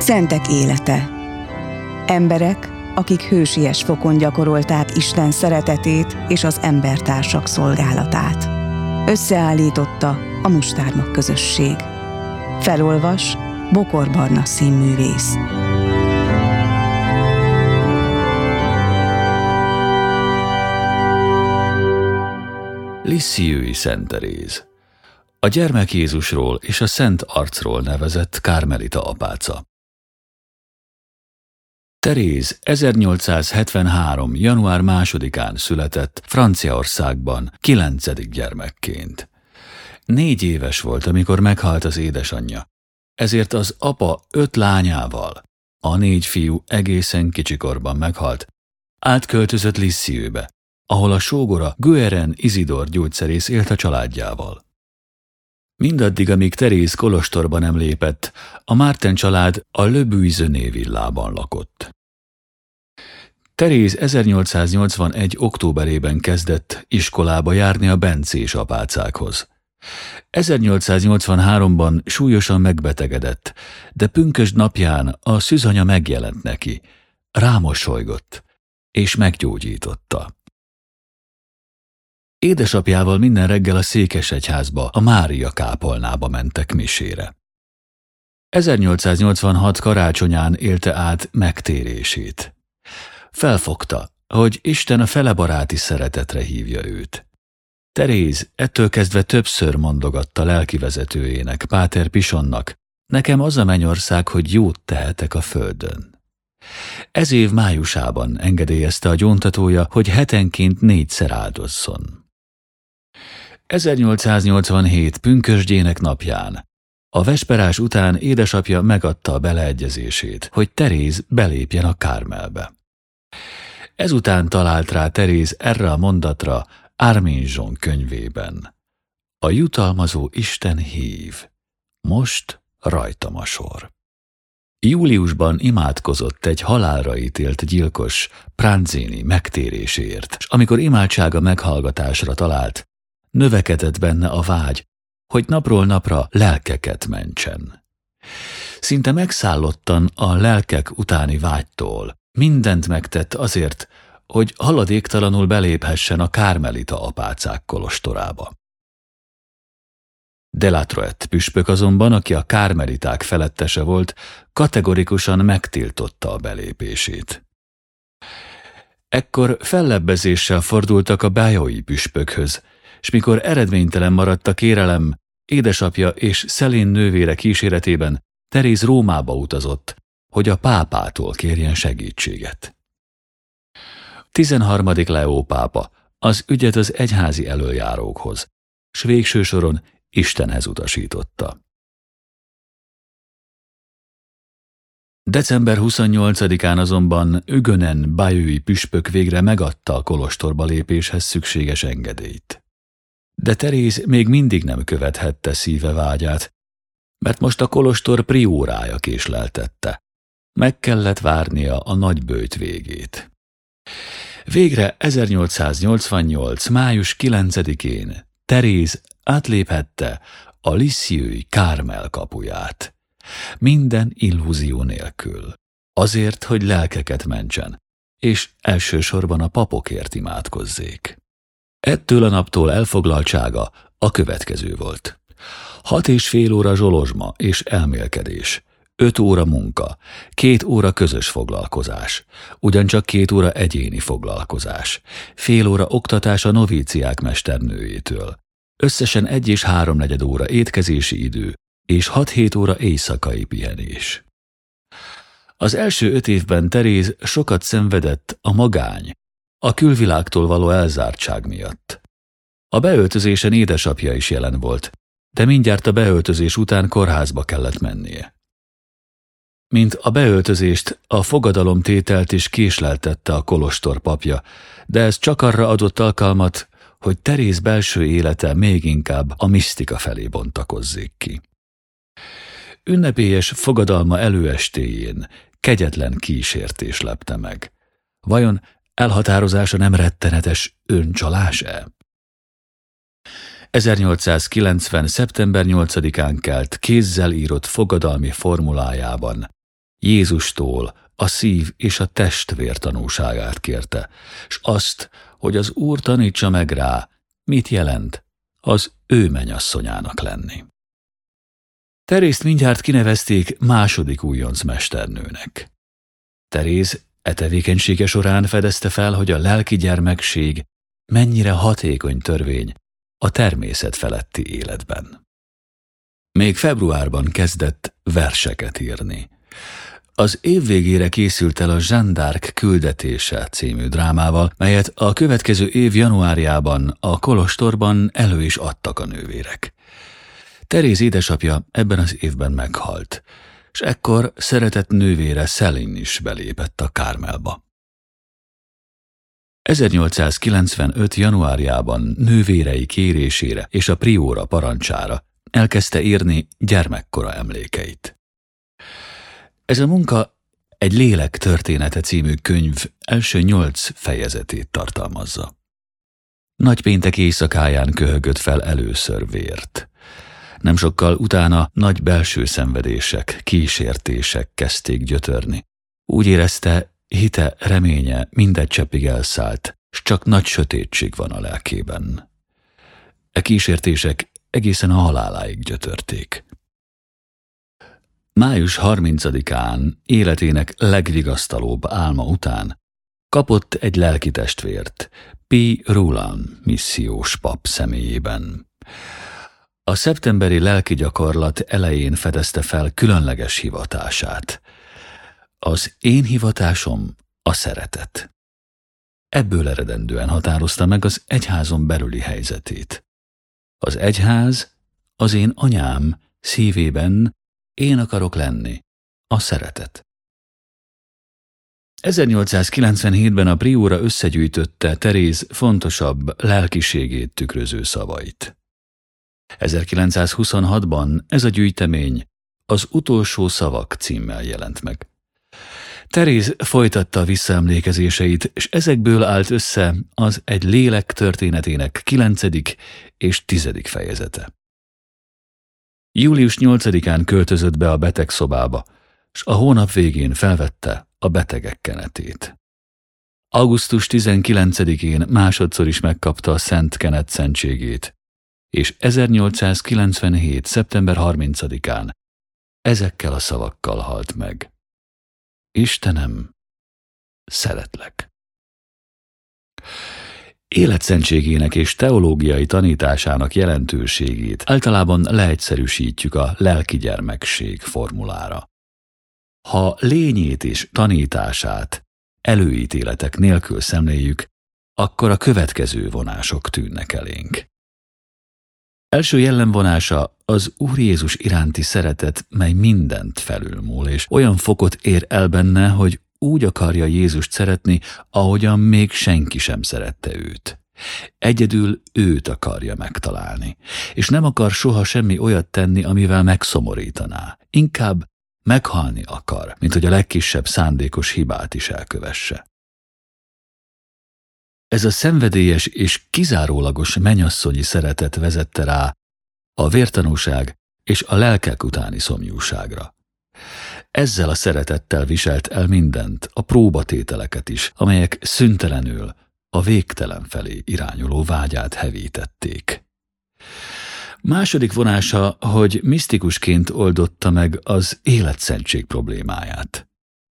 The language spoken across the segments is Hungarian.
Szentek élete. Emberek, akik hősies fokon gyakorolták Isten szeretetét és az embertársak szolgálatát. Összeállította a Mustármag közösség. Felolvas Bokor Barna színművész. Lisieux-i Szent Teréz. A gyermek Jézusról és a Szent Arcról nevezett kármelita apáca. Teréz 1873. január 2-án született Franciaországban 9. gyermekként. 4 éves volt, amikor meghalt az édesanyja, ezért az apa 5 lányával, a 4 fiú egészen kicsikorban meghalt, átköltözött Lisieux-be, ahol a sógora Guérin Isidore gyógyszerész élt a családjával. Mindaddig, amíg Teréz kolostorba nem lépett, a Martin család a Le Buisonnet villában lakott. Teréz 1881. októberében kezdett iskolába járni a bencés apácákhoz. 1883-ban súlyosan megbetegedett, de pünkösd napján a szűzanya megjelent neki, rámosolygott, és meggyógyította. Édesapjával minden reggel a székesegyházba, a Mária kápolnába mentek misére. 1886 karácsonyán élte át megtérését. Felfogta, hogy Isten a felebaráti szeretetre hívja őt. Teréz ettől kezdve többször mondogatta lelkivezetőjének, Páter Pisonnak: nekem az a mennyország, hogy jót tehetek a földön. Ez év májusában engedélyezte a gyóntatója, hogy hetenként 4-szer áldozzon. 1887 pünkösdjének napján, a vesperás után édesapja megadta a beleegyezését, hogy Teréz belépjen a Kármelbe. Ezután talált rá Teréz erre a mondatra Arminjon könyvében: a jutalmazó Isten hív, most rajtam a sor. Júliusban imádkozott egy halálra ítélt gyilkos, Pranzini megtéréséért, és amikor imádsága meghallgatásra talált, növekedett benne a vágy, hogy napról napra lelkeket mentsen. Szinte megszállottan a lelkek utáni vágytól mindent megtett azért, hogy haladéktalanul beléphessen a kármelita apácák kolostorába. De La Troette püspök azonban, aki a kármeliták felettese volt, kategorikusan megtiltotta a belépését. Ekkor fellebbezéssel fordultak a Bayeux püspökhöz, s mikor eredménytelen maradt a kérelem, édesapja és Szelén nővére kíséretében Teréz Rómába utazott, hogy a pápától kérjen segítséget. 13. Leó pápa az ügyet az egyházi elöljárókhoz, s végső soron Istenhez utasította. December 28-án azonban Hugonin Bayeux-i püspök végre megadta a kolostorba lépéshez szükséges engedélyt. De Teréz még mindig nem követhette szíve vágyát, mert most a kolostor priórája késleltette. Meg kellett várnia a nagyböjt végét. Végre 1888. május 9-én Teréz átléphette a Lisieux-i Kármel kapuját. Minden illúzió nélkül. Azért, hogy lelkeket mentsen, és elsősorban a papokért imádkozzék. Ettől a naptól elfoglaltsága a következő volt: 6,5 óra zsolozsma és elmélkedés, 5 óra munka, 2 óra közös foglalkozás, ugyancsak 2 óra egyéni foglalkozás, fél óra oktatás a novíciák mesternőjétől, összesen 1 és 3/4 óra étkezési idő, és 6-7 óra éjszakai pihenés. Az első 5 évben Teréz sokat szenvedett a magány, a külvilágtól való elzártság miatt. A beöltözésen édesapja is jelen volt, de mindjárt a beöltözés után kórházba kellett mennie. Mint a beöltözést, a fogadalomtételt is késleltette a kolostor papja, de ez csak arra adott alkalmat, hogy Teréz belső élete még inkább a misztika felé bontakozzék ki. Ünnepélyes fogadalma előestéjén kegyetlen kísértés lepte meg. Vajon elhatározása nem rettenetes öncsalás-e? 1890. szeptember 8-án kelt kézzel írott fogadalmi formulájában Jézustól a szív és a test vértanúságát kérte, s azt, hogy az Úr tanítsa meg rá, mit jelent az ő mennyasszonyának lenni. Terészt mindjárt kinevezték második újonc mesternőnek. Teréz e tevékenysége során fedezte fel, hogy a lelki gyermekség mennyire hatékony törvény a természet feletti életben. Még februárban kezdett verseket írni. Az év végére készült el a Jeanne d'Arc küldetése című drámával, melyet a következő év januárjában a kolostorban elő is adtak a nővérek. Teréz édesapja ebben az évben meghalt, s ekkor szeretett nővére Céline is belépett a Carmelba. 1895. januárjában nővérei kérésére és a prióra parancsára elkezdte írni gyermekkora emlékeit. Ez a munka egy Lélek története című könyv első 8 fejezetét tartalmazza. Nagypéntek éjszakáján köhögött fel először vért. Nem sokkal utána nagy belső szenvedések, kísértések kezdték gyötörni. Úgy érezte, hite, reménye mindegy cseppig elszállt, s csak nagy sötétség van a lelkében. E kísértések egészen a haláláig gyötörték. Május 30-án életének legvigasztalóbb álma után kapott egy lelkitestvért, P. Rouland missziós pap személyében. A szeptemberi lelki gyakorlat elején fedezte fel különleges hivatását. Az én hivatásom a szeretet. Ebből eredendően határozta meg az egyházon belüli helyzetét. Az egyház az én anyám szívében én akarok lenni, a szeretet. 1897-ben a prióra összegyűjtötte Teréz fontosabb lelkiségét tükröző szavait. 1926-ban ez a gyűjtemény az Utolsó szavak címmel jelent meg. Teréz folytatta a visszaemlékezéseit, és ezekből állt össze az Egy lélek történetének 9. és 10. fejezete. Július 8-án költözött be a betegszobába, s a hónap végén felvette a betegek kenetét. Augusztus 19-én másodszor is megkapta a Szent Kenet szentségét, és 1897. szeptember 30-án ezekkel a szavakkal halt meg. Istenem, szeretlek. Életszentségének és teológiai tanításának jelentőségét általában leegyszerűsítjük a lelki gyermekség formulára. Ha lényét és tanítását előítéletek nélkül szemléljük, akkor a következő vonások tűnnek elénk. Első jellemvonása az Úr Jézus iránti szeretet, mely mindent felülmúl, és olyan fokot ér el benne, hogy úgy akarja Jézust szeretni, ahogyan még senki sem szerette őt. Egyedül őt akarja megtalálni, és nem akar soha semmi olyat tenni, amivel megszomorítaná. Inkább meghalni akar, mint hogy a legkisebb szándékos hibát is elkövesse. Ez a szenvedélyes és kizárólagos mennyasszonyi szeretet vezette rá a vértanúság és a lelkek utáni szomjúságra. Ezzel a szeretettel viselt el mindent, a próbatételeket is, amelyek szüntelenül a végtelen felé irányuló vágyát hevítették. Második vonása, hogy misztikusként oldotta meg az életszentség problémáját.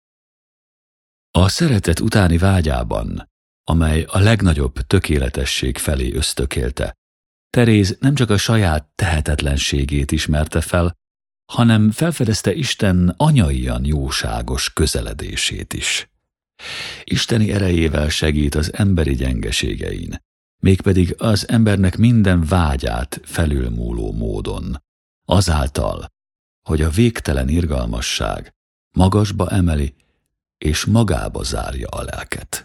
A szeretet utáni vágyában, amely a legnagyobb tökéletesség felé ösztökélte, Teréz nem csak a saját tehetetlenségét ismerte fel, hanem felfedezte Isten anyaian jóságos közeledését is. Isteni erejével segít az emberi gyengeségein, mégpedig az embernek minden vágyát felülmúló módon, azáltal, hogy a végtelen irgalmasság magasba emeli és magába zárja a lelket.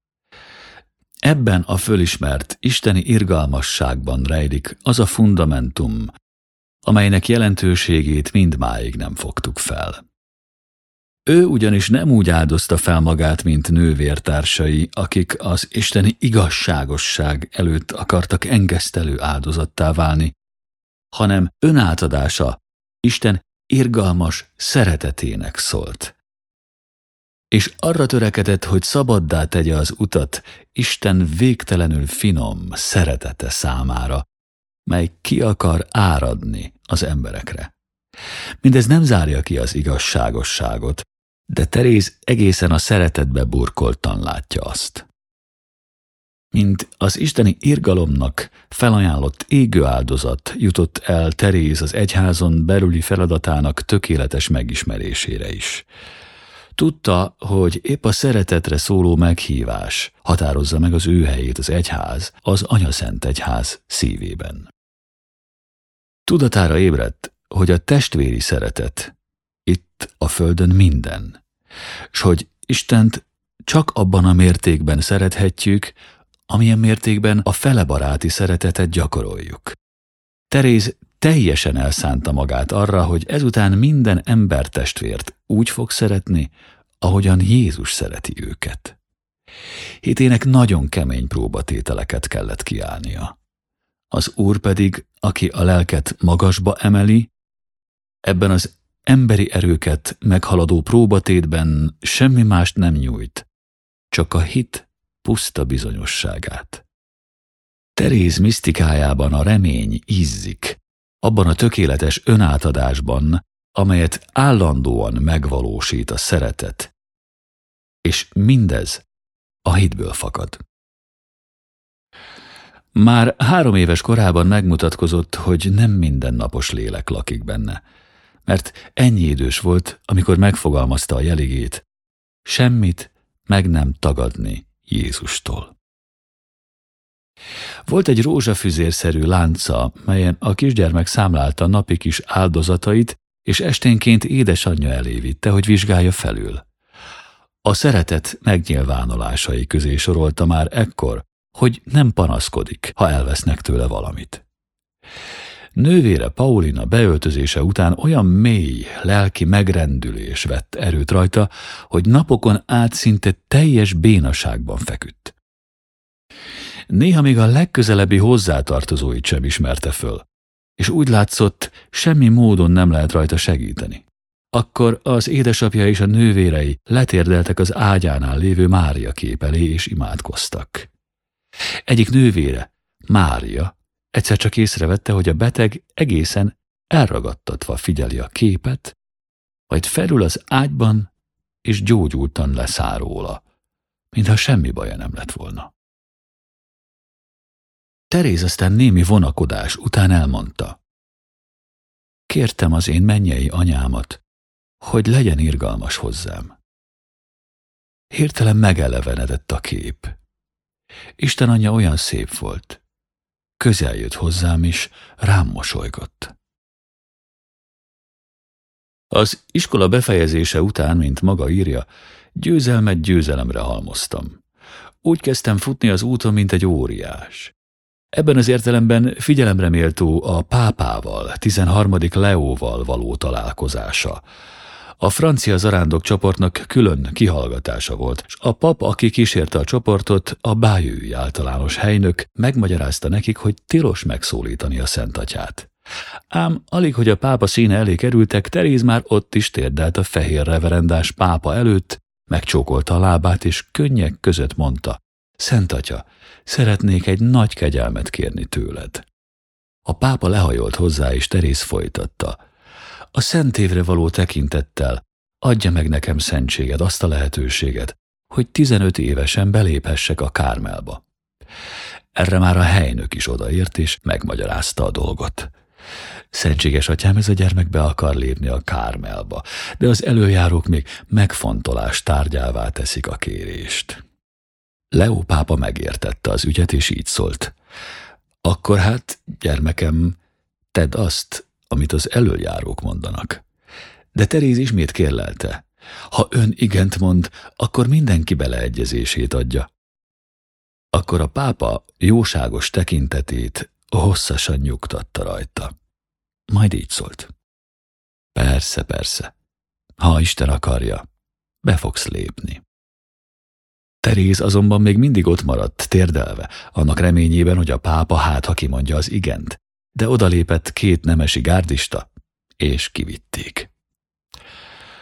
Ebben a fölismert isteni irgalmasságban rejlik az a fundamentum, amelynek jelentőségét mindmáig nem fogtuk fel. Ő ugyanis nem úgy áldozta fel magát, mint nővértársai, akik az isteni igazságosság előtt akartak engesztelő áldozattá válni, hanem önátadása Isten irgalmas szeretetének szólt, és arra törekedett, hogy szabaddá tegye az utat Isten végtelenül finom szeretete számára, mely ki akar áradni az emberekre. Mindez nem zárja ki az igazságosságot, de Teréz egészen a szeretetbe burkoltan látja azt. Mint az isteni irgalomnak felajánlott égő áldozat jutott el Teréz az egyházon belüli feladatának tökéletes megismerésére is. Tudta, hogy épp a szeretetre szóló meghívás határozza meg az ő helyét az egyház, az Anyaszent Egyház szívében. Tudatára ébredt, hogy a testvéri szeretet itt a földön minden, s hogy Istent csak abban a mértékben szerethetjük, amilyen mértékben a felebaráti szeretetet gyakoroljuk. Teréz teljesen elszánta magát arra, hogy ezután minden embertestvért úgy fog szeretni, ahogyan Jézus szereti őket. Hitének nagyon kemény próbatételeket kellett kiállnia. Az Úr pedig, aki a lelket magasba emeli, ebben az emberi erőket meghaladó próbatétben semmi mást nem nyújt, csak a hit puszta bizonyosságát. Teréz misztikájában a remény ízzik, abban a tökéletes önátadásban, amelyet állandóan megvalósít a szeretet, és mindez a hitből fakad. Már 3 éves korában megmutatkozott, hogy nem mindennapos lélek lakik benne, mert ennyi idős volt, amikor megfogalmazta a jeligét, semmit meg nem tagadni Jézustól. Volt egy rózsafüzérszerű lánca, melyen a kisgyermek számlálta napi kis áldozatait, és esténként édesanyja elé vitte, hogy vizsgálja felül. A szeretet megnyilvánulásai közé sorolta már ekkor, hogy nem panaszkodik, ha elvesznek tőle valamit. Nővére Paulina beöltözése után olyan mély lelki megrendülés vett erőt rajta, hogy napokon át szinte teljes bénaságban feküdt. Néha még a legközelebbi hozzátartozóit sem ismerte föl, és úgy látszott, semmi módon nem lehet rajta segíteni. Akkor az édesapja és a nővérei letérdeltek az ágyánál lévő Mária kép elé, és imádkoztak. Egyik nővére, Mária, egyszer csak észrevette, hogy a beteg egészen elragadtatva figyeli a képet, majd felül az ágyban, és gyógyultan leszáll róla, mintha semmi baja nem lett volna. Teréz aztán némi vonakodás után elmondta: kértem az én mennyei anyámat, hogy legyen irgalmas hozzám. Hirtelen megelevenedett a kép. Isten anyja olyan szép volt. Közel jött hozzám, és rám mosolygott. Az iskola befejezése után, mint maga írja, győzelmet győzelemre halmoztam. Úgy kezdtem futni az úton, mint egy óriás. Ebben az értelemben figyelemre méltó a pápával, 13. Leóval való találkozása. A francia zarándok csoportnak külön kihallgatása volt, és a pap, aki kísérte a csoportot, a Bayeux általános helynök, megmagyarázta nekik, hogy tilos megszólítani a Szentatyát. Ám alig, hogy a pápa színe elé kerültek, Teréz már ott is térdelt a fehér reverendás pápa előtt, megcsókolta a lábát, és könnyek között mondta: Szentatya, szeretnék egy nagy kegyelmet kérni tőled. A pápa lehajolt hozzá, és Teréz folytatta: a szentévre való tekintettel adja meg nekem szentséged azt a lehetőséget, hogy 15 évesen beléphessek a Kármelba. Erre már a helynök is odaért, és megmagyarázta a dolgot. Szentséges atyám, ez a gyermek be akar lépni a Kármelba, de az előjárók még megfontolás tárgyává teszik a kérést. Leó pápa megértette az ügyet, és így szólt: akkor hát, gyermekem, tedd azt, amit az elöljárók mondanak. De Teréz ismét kérlelte: ha ön igent mond, akkor mindenki beleegyezését adja. Akkor a pápa jóságos tekintetét hosszasan nyugtatta rajta. Majd így szólt: persze, persze, ha Isten akarja, be fogsz lépni. Teréz azonban még mindig ott maradt, térdelve, annak reményében, hogy a pápa hát ha kimondja az igent, de odalépett 2 nemesi gárdista, és kivitték.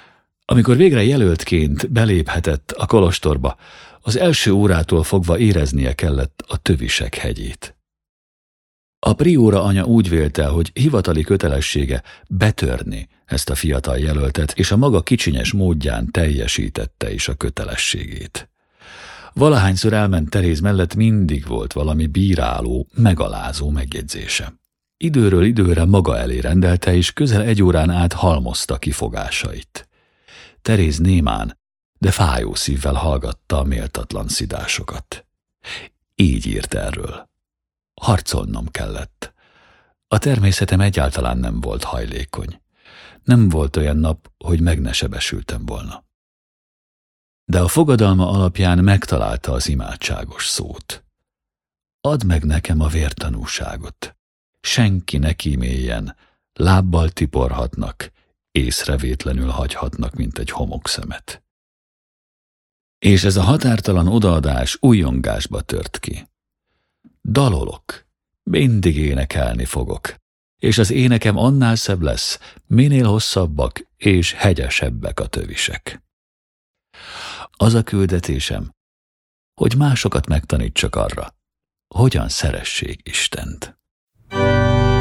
Amikor végre jelöltként beléphetett a kolostorba, az első órától fogva éreznie kellett a tövisek hegyét. A prióra anya úgy vélte, hogy hivatali kötelessége betörni ezt a fiatal jelöltet, és a maga kicsinyes módján teljesítette is a kötelességét. Valahányszor elment Teréz mellett, mindig volt valami bíráló, megalázó megjegyzése. Időről időre maga elé rendelte, és közel 1 órán át halmozta kifogásait. Teréz némán, de fájó szívvel hallgatta a méltatlan szidásokat. Így írt erről. Harcolnom kellett. A természetem egyáltalán nem volt hajlékony. Nem volt olyan nap, hogy meg ne sebesültem volna. De a fogadalma alapján megtalálta az imádságos szót. Add meg nekem a vértanúságot. Senki ne kíméljen, lábbal tiporhatnak, észrevétlenül hagyhatnak, mint egy homokszemet. És ez a határtalan odaadás újongásba tört ki. Dalolok, mindig énekelni fogok, és az énekem annál szebb lesz, minél hosszabbak és hegyesebbek a tövisek. Az a küldetésem, hogy másokat megtanítsak arra, hogyan szeressék Istent.